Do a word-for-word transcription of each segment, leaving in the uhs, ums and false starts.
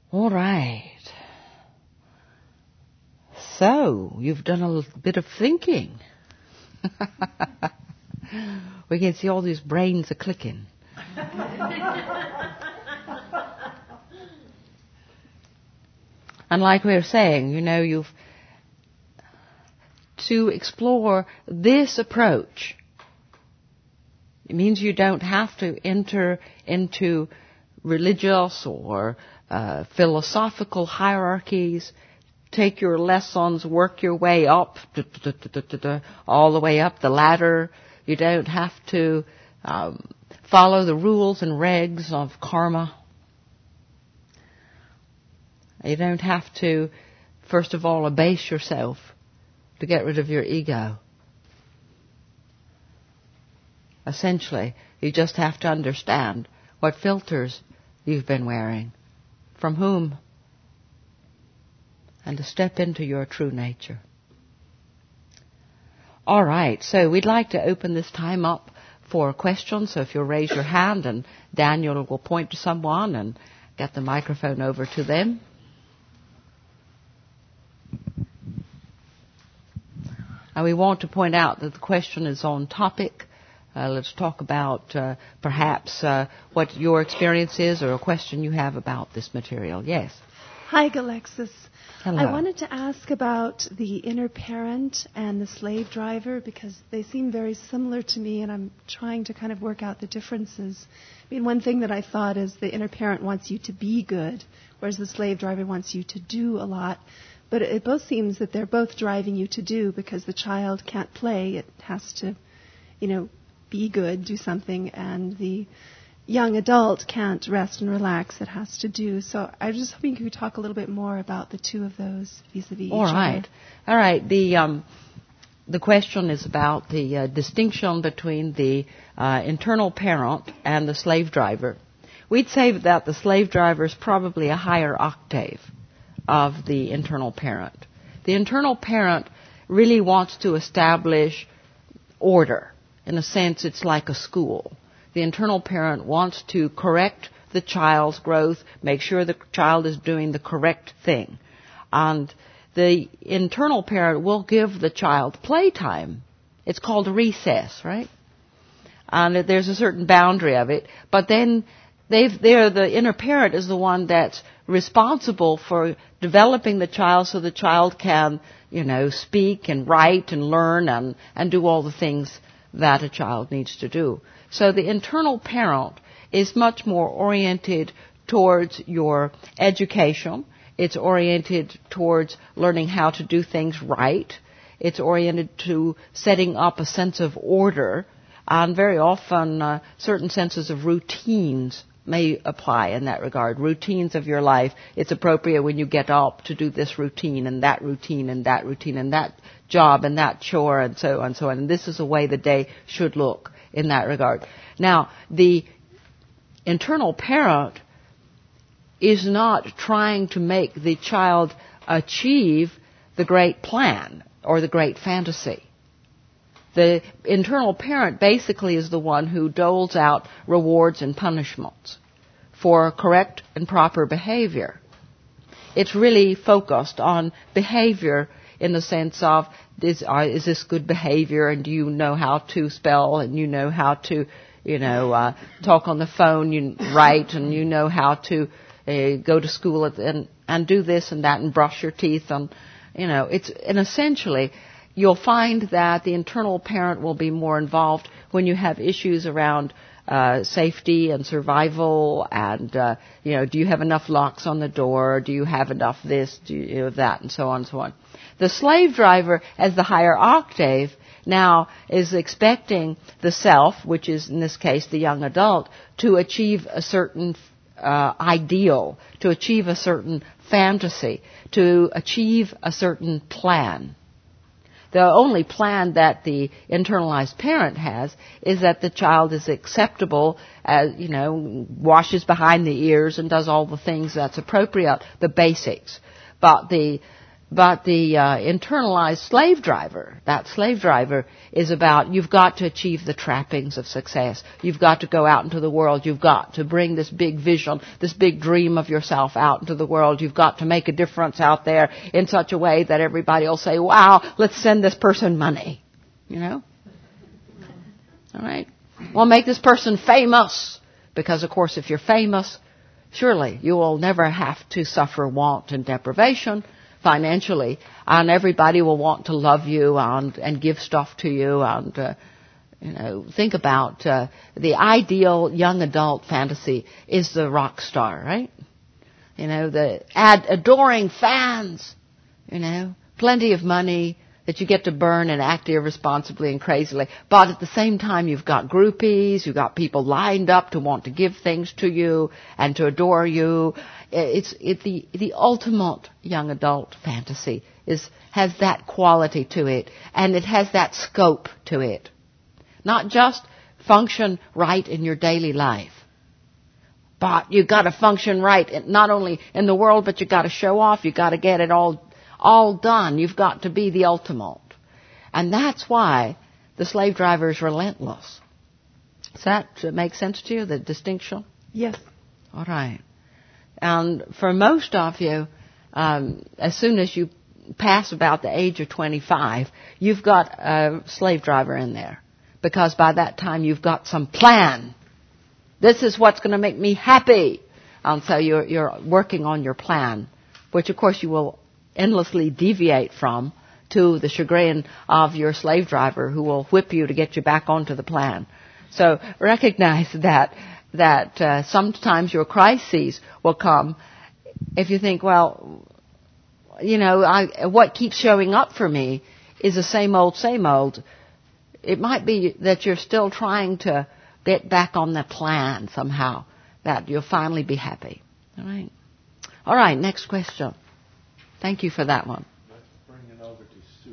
All right. So, you've done a little bit of thinking. We can see all these brains are clicking. And like we were saying, you know, you've to explore this approach. It means you don't have to enter into religious or uh, philosophical hierarchies. Take your lessons, work your way up, all the way up the ladder. You don't have to um, follow the rules and regs of karma. You don't have to, first of all, abase yourself to get rid of your ego. Essentially, you just have to understand what filters you've been wearing, from whom, and to step into your true nature. All right, so we'd like to open this time up for questions. So if you'll raise your hand, and Daniel will point to someone and get the microphone over to them. And we want to point out that the question is on topic. Uh, let's talk about uh, perhaps uh, what your experience is, or a question you have about this material. Yes. Hi, Galexis. Hello. I wanted to ask about the inner parent and the slave driver, because they seem very similar to me, and I'm trying to kind of work out the differences. I mean, one thing that I thought is the inner parent wants you to be good, whereas the slave driver wants you to do a lot. But it both seems that they're both driving you to do, because the child can't play. It has to, you know, be good, do something, and the young adult can't rest and relax. It has to do. So I was just hoping you could talk a little bit more about the two of those vis-a-vis All each right. other. All right. The um, the question is about the uh, distinction between the uh, internal parent and the slave driver. We'd say that the slave driver is probably a higher octave of the internal parent. The internal parent really wants to establish order. In a sense, it's like a school. The internal parent wants to correct the child's growth, make sure the child is doing the correct thing. And the internal parent will give the child playtime. It's called recess, right? And there's a certain boundary of it. But then they've, they're, the inner parent is the one that's responsible for developing the child so the child can, you know, speak and write and learn and, and do all the things that a child needs to do. So the internal parent is much more oriented towards your education. It's oriented towards learning how to do things right. It's oriented to setting up a sense of order. And very often, uh, certain senses of routines may apply in that regard. Routines of your life. It's appropriate when you get up to do this routine and that routine and that routine and that job and that chore and so on and so on. And this is the way the day should look in that regard. Now, the internal parent is not trying to make the child achieve the great plan or the great fantasy. The internal parent basically is the one who doles out rewards and punishments for correct and proper behavior. It's really focused on behavior in the sense of, is, uh, is this good behavior, and do you know how to spell, and you know how to, you know, uh, talk on the phone, you write, and you know how to uh, go to school at, and, and do this and that and brush your teeth. And, you know, it's, and essentially, you'll find that the internal parent will be more involved when you have issues around uh, safety and survival and, uh, you know, do you have enough locks on the door? Do you have enough this? Do you have that? And so on and so on. The slave driver, as the higher octave, now is expecting the self, which is in this case the young adult, to achieve a certain uh, ideal, to achieve a certain fantasy, to achieve a certain plan. The only plan that the internalized parent has is that the child is acceptable, as, you know, washes behind the ears and does all the things that's appropriate, the basics. But the But the uh, internalized slave driver, that slave driver is about you've got to achieve the trappings of success. You've got to go out into the world. You've got to bring this big vision, this big dream of yourself out into the world. You've got to make a difference out there in such a way that everybody will say, wow, let's send this person money. You know? All right? We'll make this person famous. Because, of course, if you're famous, surely you will never have to suffer want and deprivation financially, and everybody will want to love you and, and give stuff to you. And uh, you know, think about uh, the ideal young adult fantasy is the rock star, right? You know, the ad- adoring fans. You know, plenty of money that you get to burn and act irresponsibly and crazily. But at the same time, you've got groupies, you've got people lined up to want to give things to you and to adore you. It's it, the the ultimate young adult fantasy is has that quality to it, and it has that scope to it. Not just function right in your daily life, but you've got to function right not only in the world, but you've got to show off. You've got to get it all all done. You've got to be the ultimate, and that's why the slave driver is relentless. Does that make sense to you? The distinction? Yes. All right. And for most of you, um, as soon as you pass about the age of twenty-five, you've got a slave driver in there. Because by that time you've got some plan. This is what's going to make me happy. And so you're, you're working on your plan, which of course you will endlessly deviate from to the chagrin of your slave driver who will whip you to get you back onto the plan. So recognize that that uh, sometimes your crises will come if you think, well, you know, I, what keeps showing up for me is the same old, same old. It might be that you're still trying to get back on the plan somehow, that you'll finally be happy. All right. All right, next question. Thank you for that one. Let's bring it over to Sue.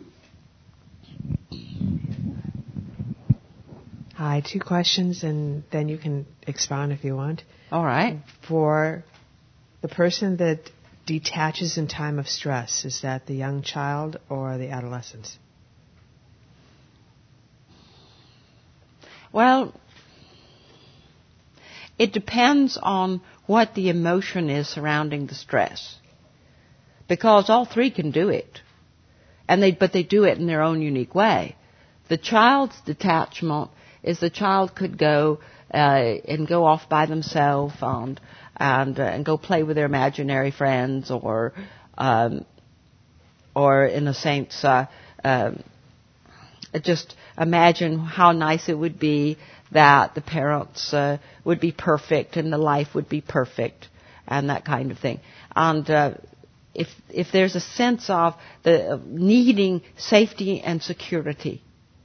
Hi, two questions, and then you can expound if you want. All right. For the person that detaches in time of stress, is that the young child or the adolescent? Well, it depends on what the emotion is surrounding the stress. Because all three can do it. And they, but they do it in their own unique way. The child's detachment is the child could go uh, and go off by themselves and and, uh, and go play with their imaginary friends, or um, or in a sense, uh, uh, just imagine how nice it would be that the parents uh, would be perfect and the life would be perfect and that kind of thing. And uh, if if there's a sense of the of needing safety and security,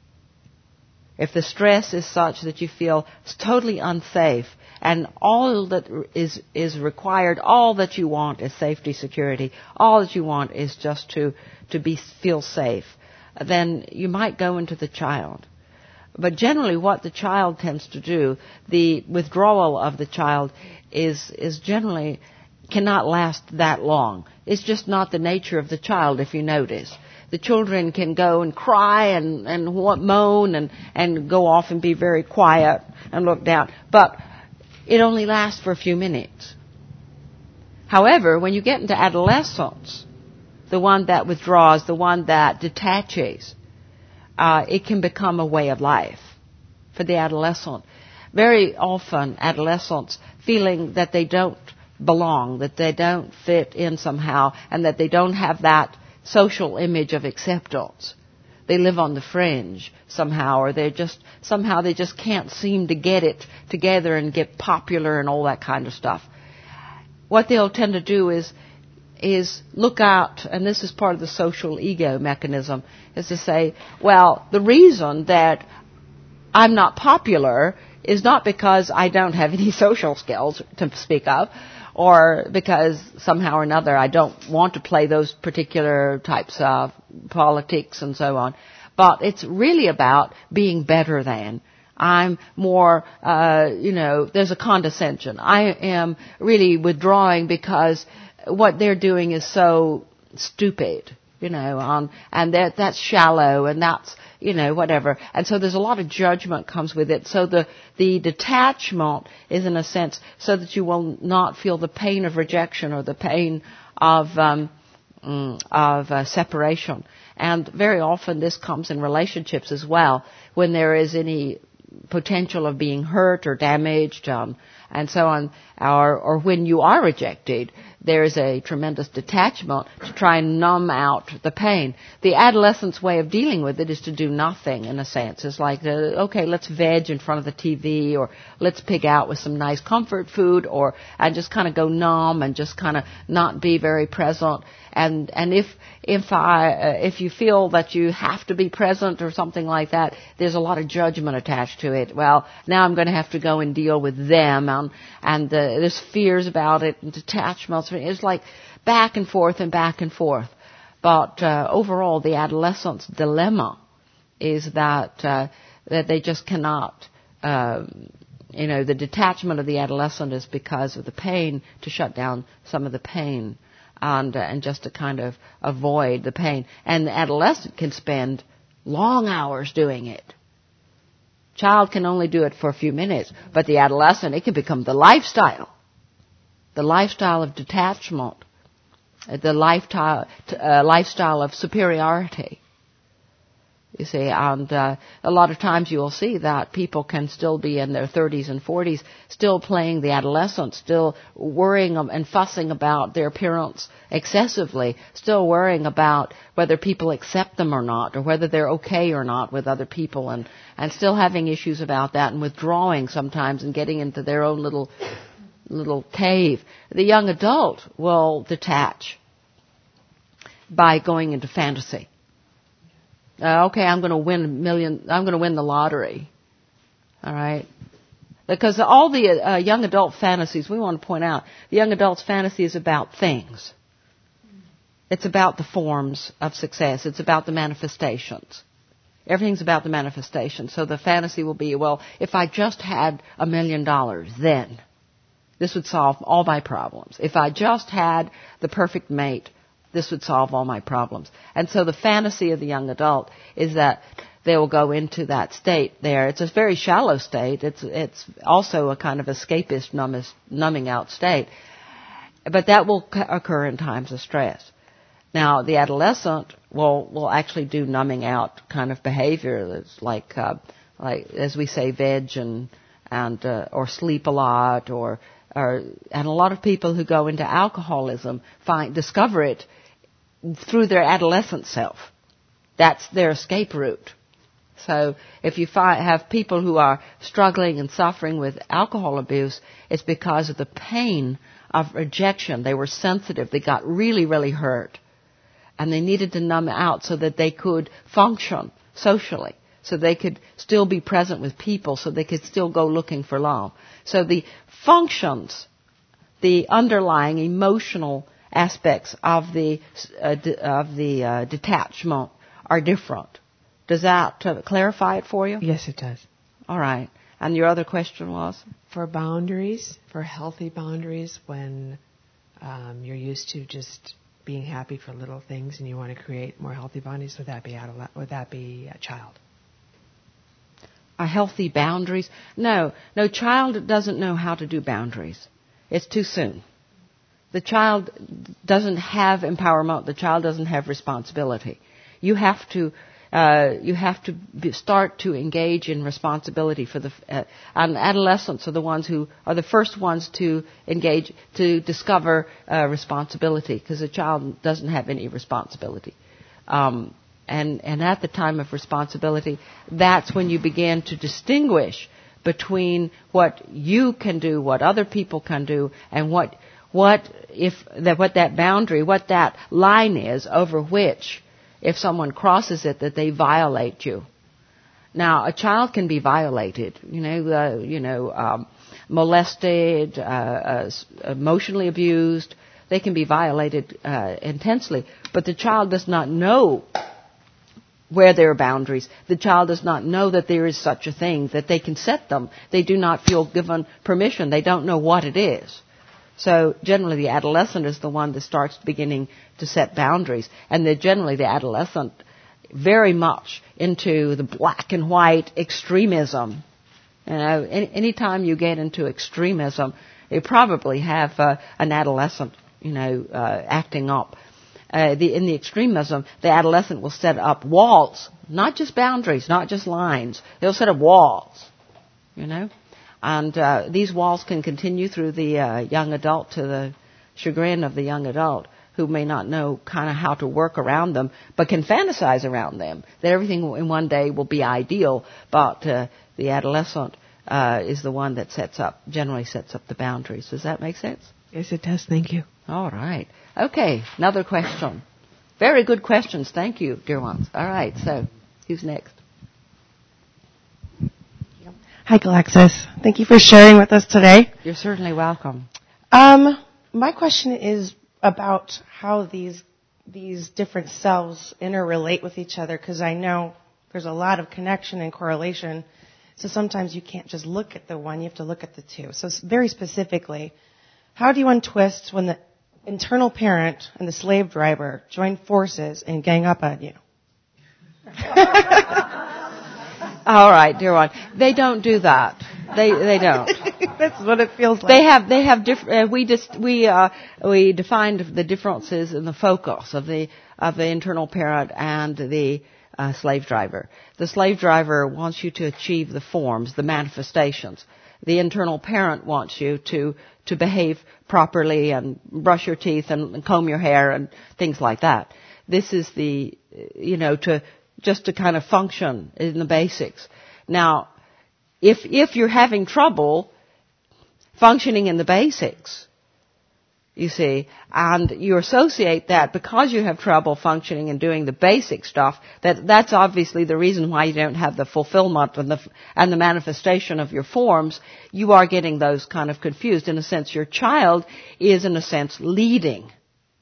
if the stress is such that you feel totally unsafe and all that is is required, all that you want is safety, security, all that you want is just to to be feel safe, then you might go into the child. But generally what the child tends to do, the withdrawal of the child is is generally cannot last that long. It's just not the nature of the child, if you notice. The children can go and cry and, and moan and, and go off and be very quiet and look down. But it only lasts for a few minutes. However, when you get into adolescence, the one that withdraws, the one that detaches, uh, it can become a way of life for the adolescent. Very often, adolescents feeling that they don't belong, that they don't fit in somehow, and that they don't have that social image of acceptance. They live on the fringe somehow, or they just somehow they just can't seem to get it together and get popular and all that kind of stuff. What they'll tend to do is is look out, and this is part of the social ego mechanism, is to say, well, the reason that I'm not popular is not because I don't have any social skills to speak of, or because somehow or another I don't want to play those particular types of politics and so on. But it's really about being better than. I'm more, uh, you know, there's a condescension. I am really withdrawing because what they're doing is so stupid. you know, on, and that, that's shallow, and that's, you know, whatever. And so there's a lot of judgment comes with it. So the, the detachment is in a sense so that you will not feel the pain of rejection or the pain of, um, of uh, separation. And very often this comes in relationships as well, when there is any potential of being hurt or damaged, um, and so on, or, or when you are rejected, there is a tremendous detachment to try and numb out the pain. The adolescent's way of dealing with it is to do nothing, in a sense. It's like, uh, okay, let's veg in front of the T V, or let's pig out with some nice comfort food, or and just kind of go numb and just kind of not be very present. And and if if I uh, if you feel that you have to be present or something like that, there's a lot of judgment attached to it. Well, now I'm going to have to go and deal with them, and and uh, there's fears about it and detachments. It's like back and forth and back and forth. But uh, overall, the adolescent's dilemma is that uh, that they just cannot. Uh, you know, the detachment of the adolescent is because of the pain, to shut down some of the pain. And, uh, and just to kind of avoid the pain. And the adolescent can spend long hours doing it. Child can only do it for a few minutes, but the adolescent, it can become the lifestyle. The lifestyle of detachment. The lifestyle, uh, lifestyle of superiority. You see, and uh, a lot of times you will see that people can still be in their thirties and forties, still playing the adolescent, still worrying and fussing about their appearance excessively, still worrying about whether people accept them or not, or whether they're okay or not with other people, and, and still having issues about that, and withdrawing sometimes and getting into their own little little cave. The young adult will detach by going into fantasy. Uh, okay, I'm going to win a million, I'm going to win the lottery. All right? Because all the uh, young adult fantasies, we want to point out, the young adult's fantasy is about things. It's about the forms of success. It's about the manifestations. Everything's about the manifestation. So the fantasy will be, well, if I just had a million dollars, then this would solve all my problems. If I just had the perfect mate, this would solve all my problems. And so the fantasy of the young adult is that they will go into that state there. It's a very shallow state. It's it's also a kind of escapist, numbist, numbing out state. But that will occur in times of stress. Now, the adolescent will will actually do numbing out kind of behavior. It's like, uh, like as we say, veg and, and uh, or sleep a lot, or, or and a lot of people who go into alcoholism find discover it through their adolescent self. That's their escape route. So if you find, have people who are struggling and suffering with alcohol abuse, it's because of the pain of rejection. They were sensitive. They got really, really hurt. And they needed to numb out so that they could function socially, so they could still be present with people, so they could still go looking for love. So the functions, the underlying emotional aspects of the uh, de- of the uh, detachment are different. Does that uh, clarify it for you? Yes, it does. All right. And your other question was? For boundaries, for healthy boundaries, when um, you're used to just being happy for little things and you want to create more healthy boundaries, would that be adolescent? Would that be a child? Are healthy boundaries? No. No, child doesn't know how to do boundaries. It's too soon. The child doesn't have empowerment. The child doesn't have responsibility. You have to, uh, you have to be, start to engage in responsibility for the. Uh, and adolescents are the ones who are the first ones to engage to discover uh, responsibility, because a child doesn't have any responsibility. Um, and and at the time of responsibility, that's when you begin to distinguish between what you can do, what other people can do, and what. What if that what that boundary, what that line is over which, if someone crosses it, that they violate you. Now, a child can be violated, you know, uh, you know, um, molested, uh, uh, emotionally abused. They can be violated uh, intensely, but the child does not know where there are boundaries. The child does not know that there is such a thing, that they can set them. They do not feel given permission. They don't know what it is. So generally the adolescent is the one that starts beginning to set boundaries. And they're generally the adolescent very much into the black and white extremism. You know, any, anytime you get into extremism, you probably have uh, an adolescent, you know, uh, acting up. Uh, the, in the extremism, the adolescent will set up walls, not just boundaries, not just lines. They'll set up walls, you know. And uh, these walls can continue through the uh, young adult to the chagrin of the young adult, who may not know kind of how to work around them, but can fantasize around them, that everything in one day will be ideal. But uh, the adolescent uh, is the one that sets up, generally sets up the boundaries. Does that make sense? Yes, it does. Thank you. All right. Okay, another question. Very good questions. Thank you, dear ones. All right, so who's next? Hi, Galaxis. Thank you for sharing with us today. You're certainly welcome. Um, my question is about how these these different selves interrelate with each other, because I know there's a lot of connection and correlation. So sometimes you can't just look at the one, you have to look at the two. So very specifically, how do you untwist when the internal parent and the slave driver join forces and gang up on you? All right, dear one. They don't do that. They they don't. That's what it feels like. They have they have different. Uh, we just we uh we defined the differences in the focus of the of the internal parent and the uh, slave driver. The slave driver wants you to achieve the forms, the manifestations. The internal parent wants you to to behave properly and brush your teeth and, and comb your hair and things like that. This is the you know to just to kind of function in the basics. Now, if if you're having trouble functioning in the basics, you see, and you associate that because you have trouble functioning and doing the basic stuff, that that's obviously the reason why you don't have the fulfillment and the and the manifestation of your forms. You are getting those kind of confused. In a sense, your child is, in a sense, leading.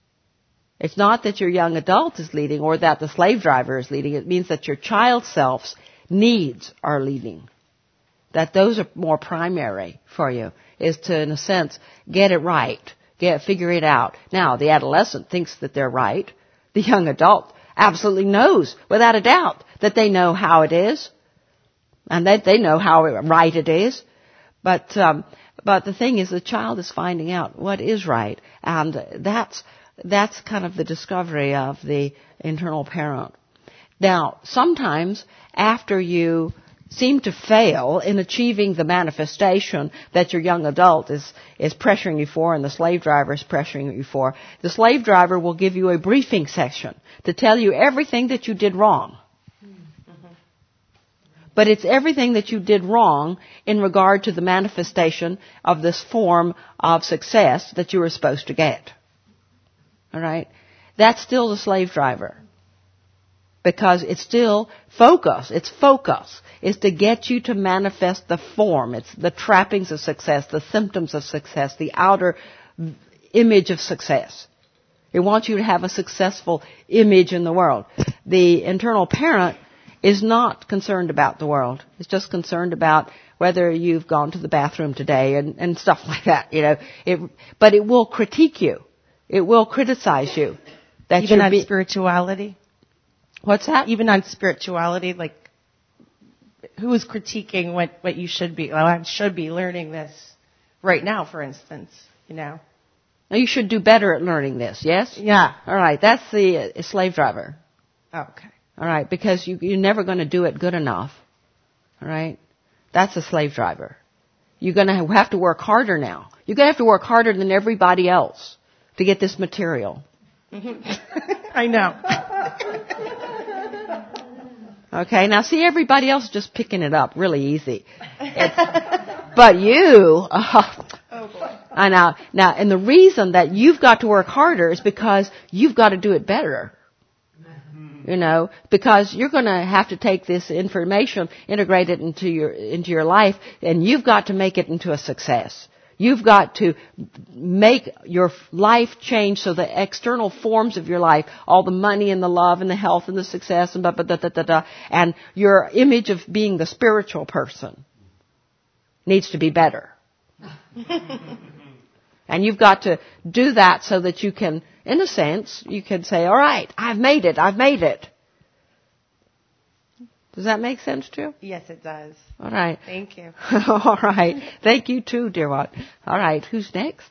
It's not that your young adult is leading or that the slave driver is leading. It means that your child self's needs are leading. That those are more primary for you, is to, in a sense, get it right, get figure it out. Now, the adolescent thinks that they're right. The young adult absolutely knows, without a doubt, that they know how it is, and that they know how right it is. But um, but the thing is, the child is finding out what is right, and that's that's kind of the discovery of the internal parent. Now, sometimes after you seem to fail in achieving the manifestation that your young adult is, is pressuring you for and the slave driver is pressuring you for, the slave driver will give you a briefing session to tell you everything that you did wrong. Mm-hmm. But it's everything that you did wrong in regard to the manifestation of this form of success that you were supposed to get. All right? That's still the slave driver. Because it's still focus. Its focus is to get you to manifest the form. It's the trappings of success, the symptoms of success, the outer image of success. It wants you to have a successful image in the world. The internal parent is not concerned about the world. It's just concerned about whether you've gone to the bathroom today and, and stuff like that. You know, it, but it will critique you. It will criticize you. That Even on be- spirituality? What's that? Even on spirituality, like, who is critiquing what, what you should be, well, I should be learning this right now, for instance, you know? Now you should do better at learning this, yes? Yeah. All right, that's the uh, slave driver. Oh, okay. All right, because you, you're never going to do it good enough. All right? That's a slave driver. You're going to have to work harder now. You're going to have to work harder than everybody else to get this material. I know. Okay, now see, everybody else is just picking it up really easy. It's, but you, uh, oh boy. I know. Now, and the reason that you've got to work harder is because you've got to do it better. You know, because you're going to have to take this information, integrate it into your into your life, and you've got to make it into a success. You've got to make your life change so the external forms of your life, all the money and the love and the health and the success and da da da da da, da and your image of being the spiritual person needs to be better. And you've got to do that so that you can, in a sense, you can say, all right, I've made it, I've made it. Does that make sense to you? Yes, it does. All right. Thank you. All right. Thank you too, dear one. All right. Who's next?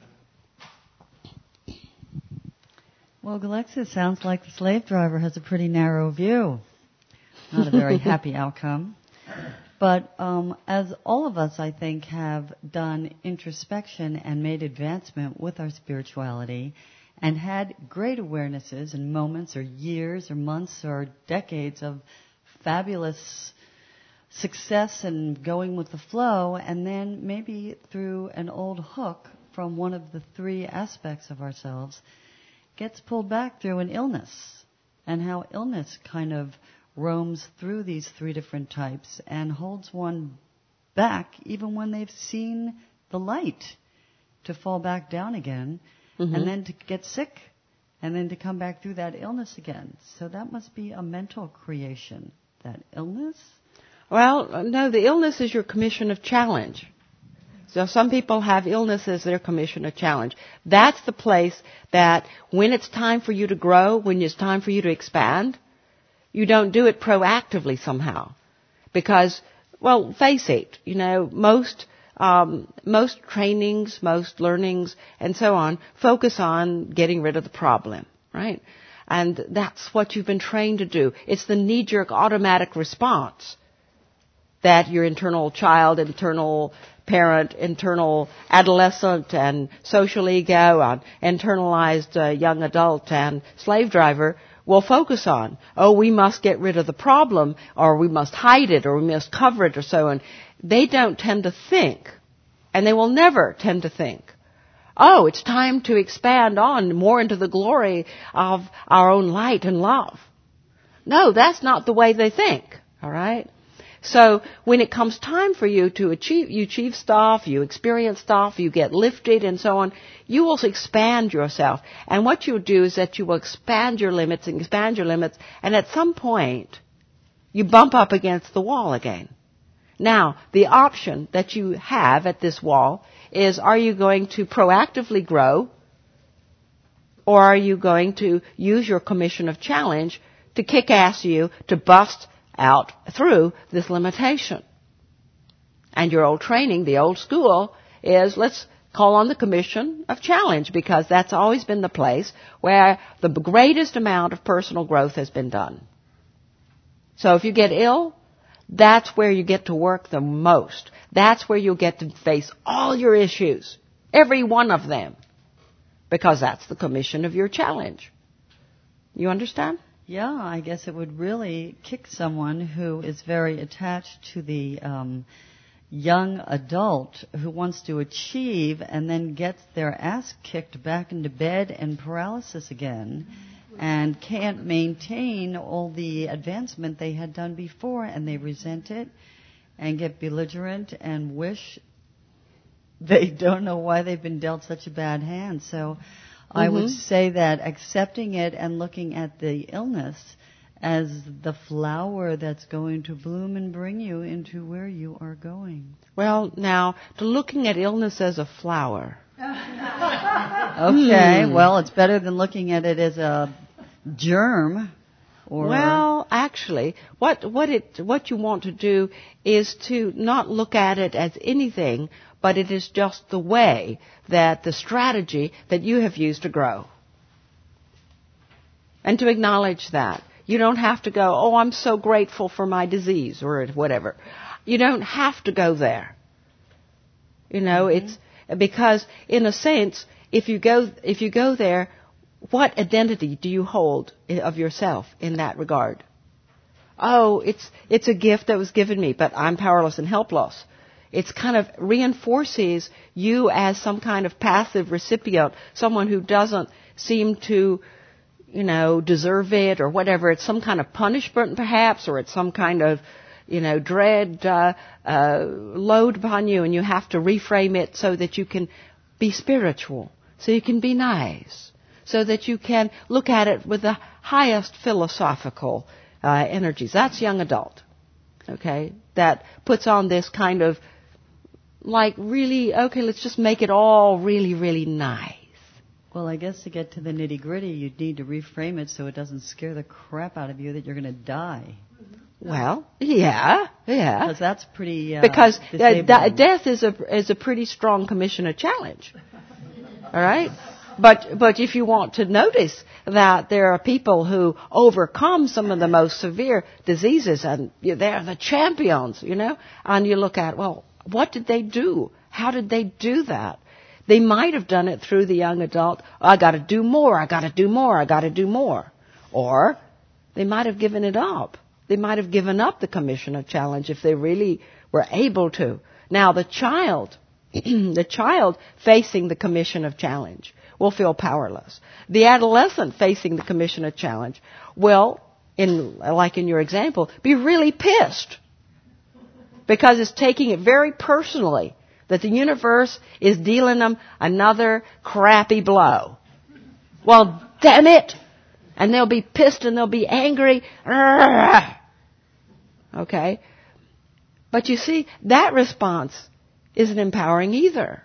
Well, Galexia, sounds like the slave driver has a pretty narrow view. Not a very happy outcome. But um, as all of us, I think, have done introspection and made advancement with our spirituality and had great awarenesses and moments or years or months or decades of fabulous success and going with the flow, and then maybe through an old hook from one of the three aspects of ourselves gets pulled back through an illness, and how illness kind of roams through these three different types and holds one back even when they've seen the light, to fall back down again, mm-hmm. and then to get sick, and then to come back through that illness again. So that must be a mental creation, that illness? Well, no, the illness is your commission of challenge. So some people have illness as their commission of challenge. That's the place that when it's time for you to grow, when it's time for you to expand, you don't do it proactively somehow. Because, well, face it, you know, most um, most trainings, most learnings, and so on, focus on getting rid of the problem, right? And that's what you've been trained to do. It's the knee-jerk automatic response that your internal child, internal parent, internal adolescent, and social ego, and internalized uh, young adult and slave driver will focus on. Oh, we must get rid of the problem, or we must hide it, or we must cover it, or so on. They don't tend to think, and they will never tend to think, oh, it's time to expand on more into the glory of our own light and love. No, that's not the way they think, all right? So when it comes time for you to achieve, you achieve stuff, you experience stuff, you get lifted and so on, you will expand yourself. And what you'll do is that you will expand your limits and expand your limits, and at some point, you bump up against the wall again. Now, the option that you have at this wall is, are you going to proactively grow, or are you going to use your commission of challenge to kick ass you, to bust out through this limitation? And your old training, the old school, is let's call on the commission of challenge, because that's always been the place where the greatest amount of personal growth has been done. So if you get ill, that's where you get to work the most. That's where you'll get to face all your issues, every one of them, because that's the commission of your challenge. You understand? Yeah, I guess it would really kick someone who is very attached to the um, young adult who wants to achieve and then gets their ass kicked back into bed and paralysis again, and can't maintain all the advancement they had done before, and they resent it and get belligerent and wish they don't know why they've been dealt such a bad hand. So I mm-hmm. would say that accepting it and looking at the illness as the flower that's going to bloom and bring you into where you are going. Well, now, to looking at illness as a flower. Okay, hmm. Well, it's better than looking at it as a germ. Or well, actually, what what it what you want to do is to not look at it as anything, but it is just the way that the strategy that you have used to grow. And to acknowledge that. You don't have to go, oh, I'm so grateful for my disease or whatever. You don't have to go there. You know, mm-hmm. it's because in a sense, if you go if you go there, what identity do you hold of yourself in that regard? Oh, it's it's a gift that was given me, but I'm powerless and helpless. It's kind of reinforces you as some kind of passive recipient, someone who doesn't seem to, you know, deserve it or whatever. It's some kind of punishment perhaps, or it's some kind of, you know, dread uh, uh, load upon you, and you have to reframe it so that you can be spiritual, so you can be nice, so that you can look at it with the highest philosophical uh, energies. That's young adult, okay, that puts on this kind of like really, okay, let's just make it all really, really nice. Well, I guess to get to the nitty-gritty, you'd need to reframe it so it doesn't scare the crap out of you that you're going to die. Well, yeah, yeah. Because that's pretty uh, Because uh, disabling. death is a is a pretty strong commissioner challenge. All right? But but if you want to notice that there are people who overcome some of the most severe diseases, and they're the champions, you know, and you look at, well, what did they do? How did they do that? They might have done it through the young adult. I got to do more. I got to do more. I got to do more. Or they might have given it up. They might have given up the commissioner challenge if they really were able to. Now the child, the child facing the commissioner challenge will feel powerless. The adolescent facing the commissioner challenge will, in like in your example, be really pissed because it's taking it very personally that the universe is dealing them another crappy blow. Well, damn it! And they'll be pissed and they'll be angry. Okay? But you see, that response isn't empowering either.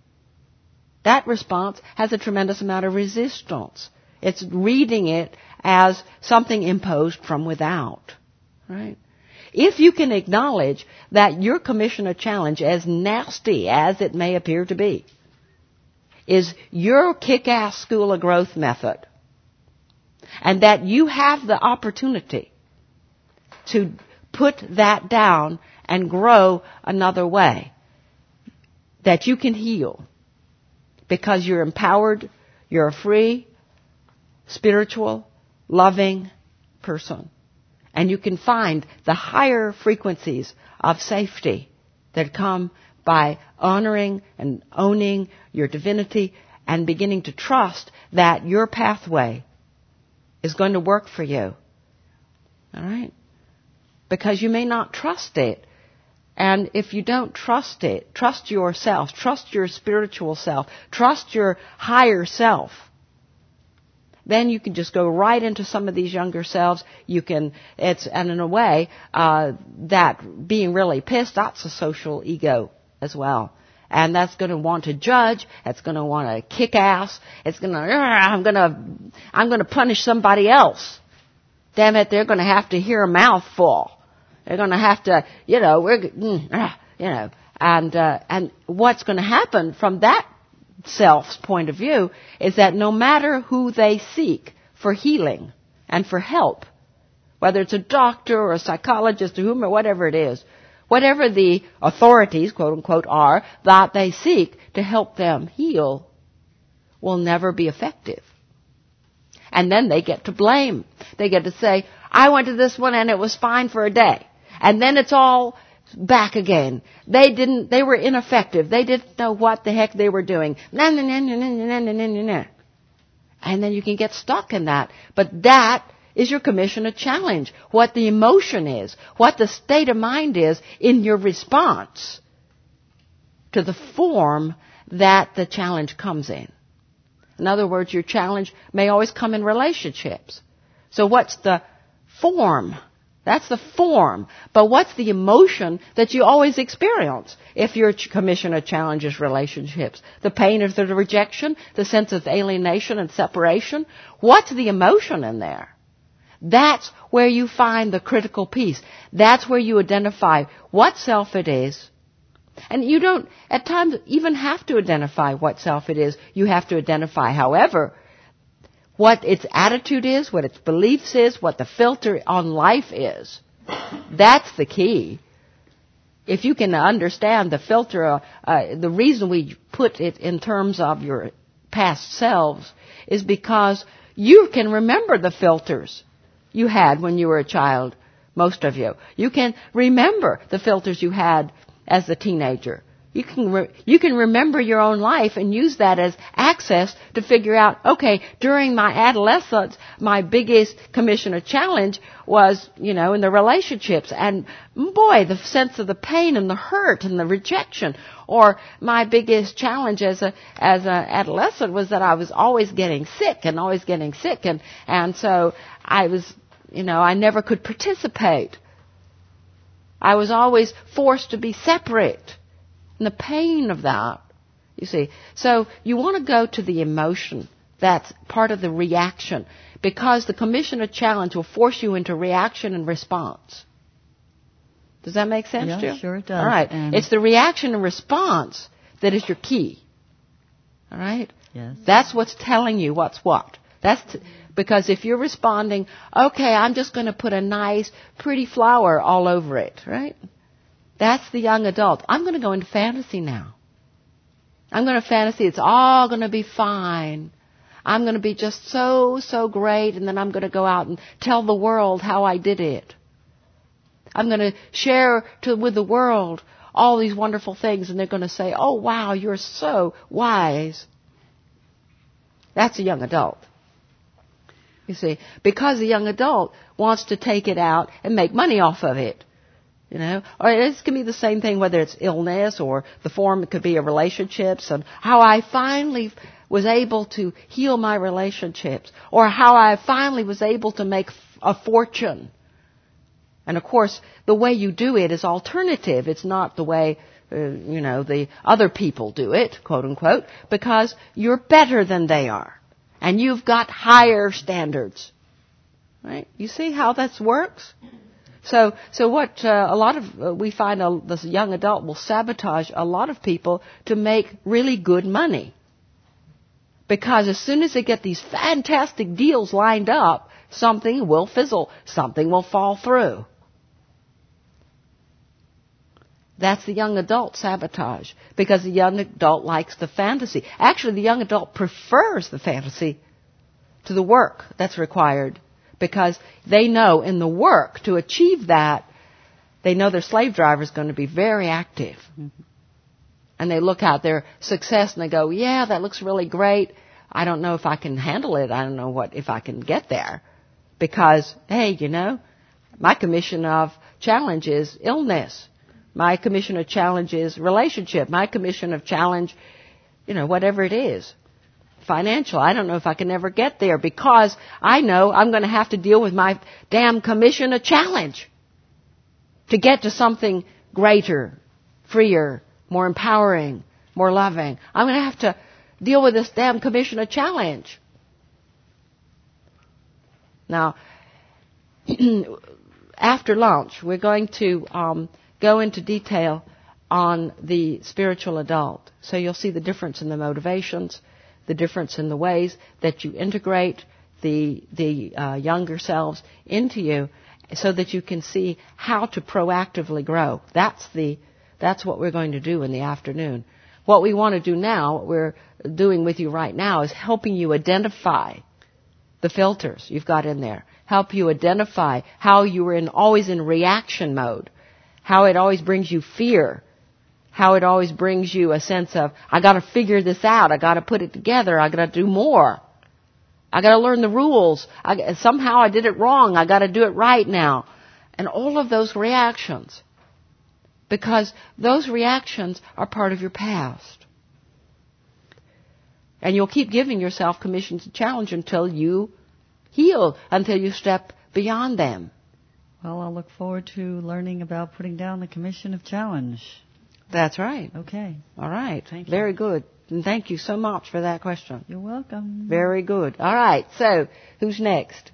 That response has a tremendous amount of resistance. It's reading it as something imposed from without. Right? If you can acknowledge that your commissioner challenge, as nasty as it may appear to be, is your kick-ass school of growth method, and that you have the opportunity to put that down and grow another way, that you can heal because you're empowered, you're a free, spiritual, loving person. And you can find the higher frequencies of safety that come by honoring and owning your divinity and beginning to trust that your pathway is going to work for you. All right? Because you may not trust it. And if you don't trust it, trust yourself, trust your spiritual self, trust your higher self, then you can just go right into some of these younger selves. You can, it's, and in a way, uh, that being really pissed, that's a social ego as well. And that's going to want to judge. It's going to want to kick ass. It's going to, I'm going to, I'm going to punish somebody else. Damn it, they're going to have to hear a mouthful. They're going to have to, you know, we're, you know, and, uh, and what's going to happen from that self's point of view is that no matter who they seek for healing and for help, whether it's a doctor or a psychologist or whomever, whatever it is, whatever the authorities, quote unquote, are that they seek to help them heal will never be effective. And then they get to blame. They get to say, I went to this one and it was fine for a day. And then it's all back again. They didn't, they were ineffective. They didn't know what the heck they were doing. And then you can get stuck in that. But that is your commissioner challenge. What the emotion is, what the state of mind is in your response to the form that the challenge comes in. In other words, your challenge may always come in relationships. So what's the form? That's the form. But what's the emotion that you always experience if your commissioner challenges relationships? The pain of the rejection, the sense of alienation and separation. What's the emotion in there? That's where you find the critical piece. That's where you identify what self it is. And you don't, at times, even have to identify what self it is. You have to identify, however, what its attitude is, what its beliefs is, what the filter on life is. That's the key. If you can understand the filter, uh, uh, the reason we put it in terms of your past selves is because you can remember the filters you had when you were a child, most of you. You can remember the filters you had as a teenager. You can re- you can remember your own life and use that as access to figure out, okay, during my adolescence, my biggest commissioner challenge was, you know, in the relationships. And boy, the sense of the pain and the hurt and the rejection. Or my biggest challenge as a as an adolescent was that I was always getting sick and always getting sick. And, and so I was, you know, I never could participate. I was always forced to be separate. And the pain of that, you see. So you want to go to the emotion. That's part of the reaction. Because the commission of challenge will force you into reaction and response. Does that make sense yeah, to you? Sure it does. All right. And it's the reaction and response that is your key. All right? Yes. That's what's telling you what's what. That's t- because if you're responding, okay, I'm just going to put a nice, pretty flower all over it, right? That's the young adult. I'm going to go into fantasy now. I'm going to fantasy. It's all going to be fine. I'm going to be just so, so great, and then I'm going to go out and tell the world how I did it. I'm going to share to, with the world all these wonderful things, and they're going to say, oh, wow, you're so wise. That's a young adult. You see, because the young adult wants to take it out and make money off of it. You know, or it can be the same thing whether it's illness or the form, it could be a relationships and how I finally was able to heal my relationships or how I finally was able to make a fortune. And of course, the way you do it is alternative. It's not the way, uh, you know, the other people do it, quote unquote, because you're better than they are. And you've got higher standards. Right? You see how that works? So, so what uh, a lot of uh, we find uh, this young adult will sabotage a lot of people to make really good money, because as soon as they get these fantastic deals lined up, something will fizzle, something will fall through. That's the young adult sabotage, because the young adult likes the fantasy. Actually, the young adult prefers the fantasy to the work that's required. Because they know in the work to achieve that, they know their slave driver is going to be very active. Mm-hmm. And they look out their success and they go, yeah, that looks really great. I don't know if I can handle it. I don't know what if I can get there. Because, hey, you know, my commission of challenge is illness. My commission of challenge is relationship. My commission of challenge, you know, whatever it is. Financial. I don't know if I can ever get there because I know I'm going to have to deal with my damn commission of challenge to get to something greater, freer, more empowering, more loving. I'm going to have to deal with this damn commission of challenge. Now, after lunch, we're going to um, go into detail on the spiritual adult. So you'll see the difference in the motivations, the difference in the ways that you integrate the the uh, younger selves into you, so that you can see how to proactively grow. That's the that's what we're going to do in the afternoon. What we want to do now, what we're doing with you right now, is helping you identify the filters you've got in there. Help you identify how you were in always in reaction mode, how it always brings you fear. How it always brings you a sense of, I got to figure this out. I got to put it together. I got to do more. I got to learn the rules. I, somehow I did it wrong. I got to do it right now. And all of those reactions, because those reactions are part of your past. And you'll keep giving yourself commissions and challenge until you heal, until you step beyond them. Well, I'll look forward to learning about putting down the commission of challenge. That's right. Okay. All right. Thank you. Very good. And thank you so much for that question. You're welcome. Very good. All right. So, who's next?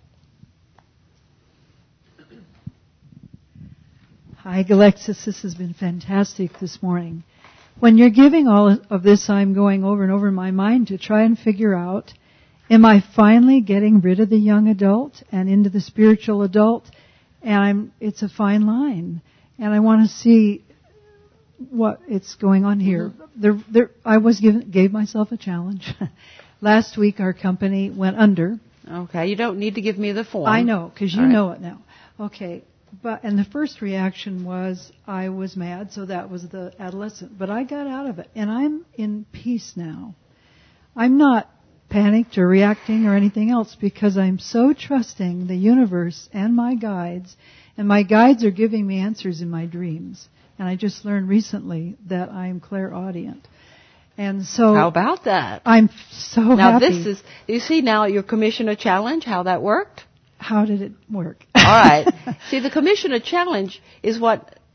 Hi, Galexis. This has been fantastic this morning. When you're giving all of this, I'm going over and over in my mind to try and figure out, am I finally getting rid of the young adult and into the spiritual adult? And I'm, it's a fine line. And I want to see what it's going on here. Mm-hmm. There, there, I was given, gave myself a challenge. Last week our company went under. Okay, you don't need to give me the form. I know, because you All right. know it now. Okay, but and the first reaction was I was mad, so that was the adolescent. But I got out of it, and I'm in peace now. I'm not panicked or reacting or anything else because I'm so trusting the universe and my guides, and my guides are giving me answers in my dreams. And I just learned recently that I'm clairaudient. And so... How about that? I'm so now happy. Now this is... You see now your commissioner challenge, how that worked? How did it work? All right. See, the commissioner challenge is what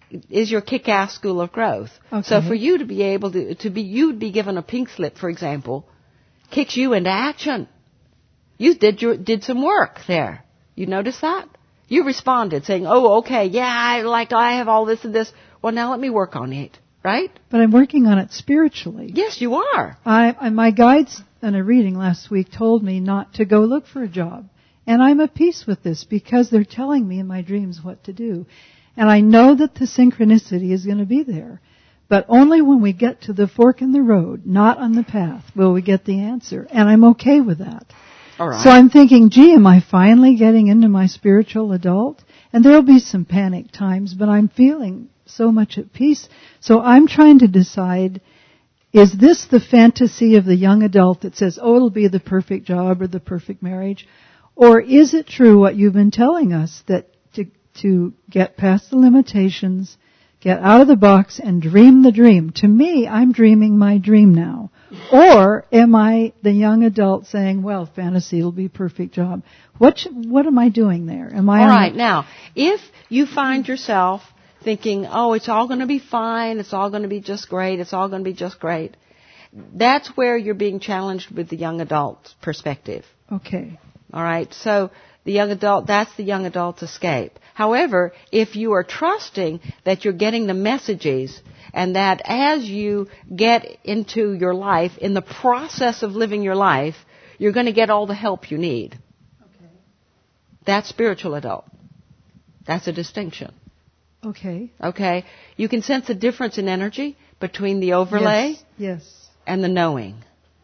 is your kick-ass school of growth. Okay. So for you to be able to, to be, you'd be given a pink slip, for example, kicks you into action. You did your, did some work there. You notice that? You responded saying, oh, okay, yeah, I like, I have all this and this. Well, now let me work on it, right? But I'm working on it spiritually. Yes, you are. I, I my guides in a reading last week told me not to go look for a job. And I'm at peace with this because they're telling me in my dreams what to do. And I know that the synchronicity is going to be there. But only when we get to the fork in the road, not on the path, will we get the answer. And I'm okay with that. All right. So I'm thinking, gee, am I finally getting into my spiritual adult? And there'll be some panic times, but I'm feeling so much at peace. So I'm trying to decide, is this the fantasy of the young adult that says, oh, it'll be the perfect job or the perfect marriage? Or is it true what you've been telling us, that to, to get past the limitations, get out of the box and dream the dream? To me, I'm dreaming my dream now. Or am I the young adult saying, well, fantasy will be perfect job? What sh- what am I doing there? Am I all on right? the- Now, if you find yourself thinking, oh, it's all going to be fine, it's all going to be just great, it's all going to be just great, that's where you're being challenged with the young adult perspective. Okay. All right? So the young adult, that's the young adult's escape. However, if you are trusting that you're getting the messages and that as you get into your life, in the process of living your life, you're going to get all the help you need. Okay. That's spiritual adult. That's a distinction. Okay. Okay? You can sense a difference in energy between the overlay Yes. Yes. and the knowing.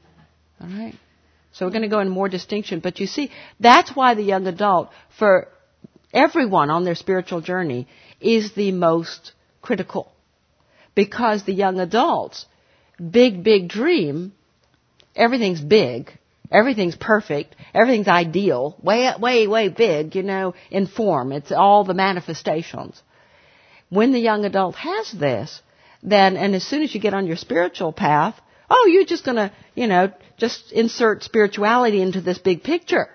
All right? So we're going to go in more distinction. But you see, that's why the young adult, for everyone on their spiritual journey, is the most critical. Because the young adult's big, big dream, everything's big, everything's perfect, everything's ideal, way, way, way big, you know, in form. It's all the manifestations. When the young adult has this, then, and as soon as you get on your spiritual path, oh, you're just going to, you know, just insert spirituality into this big picture.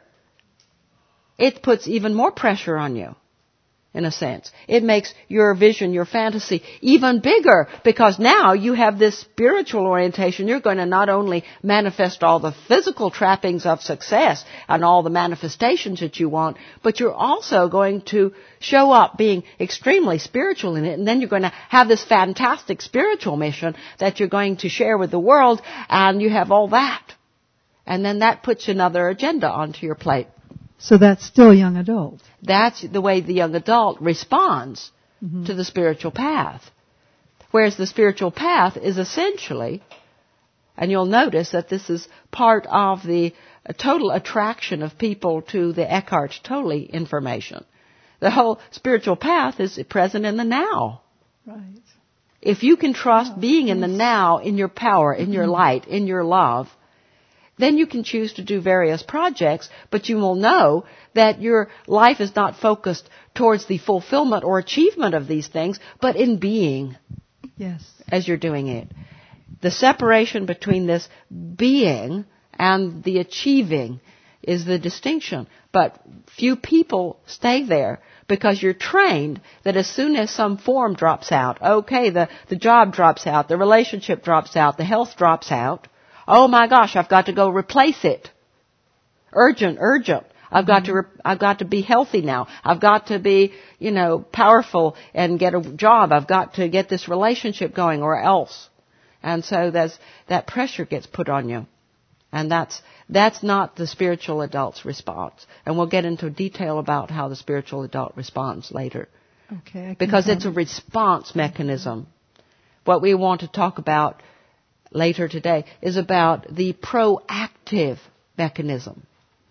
It puts even more pressure on you, in a sense. It makes your vision, your fantasy, even bigger because now you have this spiritual orientation. You're going to not only manifest all the physical trappings of success and all the manifestations that you want, but you're also going to show up being extremely spiritual in it. And then you're going to have this fantastic spiritual mission that you're going to share with the world, and you have all that. And then that puts another agenda onto your plate. So that's still young adult. That's the way the young adult responds mm-hmm. to the spiritual path. Whereas the spiritual path is essentially, and you'll notice that this is part of the total attraction of people to the Eckhart Tolle information. The whole spiritual path is present in the now. Right. If you can trust oh, being yes. in the now, in your power, in your light, in your love, then you can choose to do various projects, but you will know that your life is not focused towards the fulfillment or achievement of these things, but in being. Yes. As you're doing it. The separation between this being and the achieving is the distinction. But few people stay there because you're trained that as soon as some form drops out, okay, the, the job drops out, the relationship drops out, the health drops out, oh my gosh, I've got to go replace it. Urgent, urgent. I've got to, re- I've got to be healthy now. I've got to be, you know, powerful and get a job. I've got to get this relationship going or else. And so there's, that pressure gets put on you. And that's, that's not the spiritual adult's response. And we'll get into detail about how the spiritual adult responds later. Okay. Because it's a response mechanism. What we want to talk about later today is about the proactive mechanism.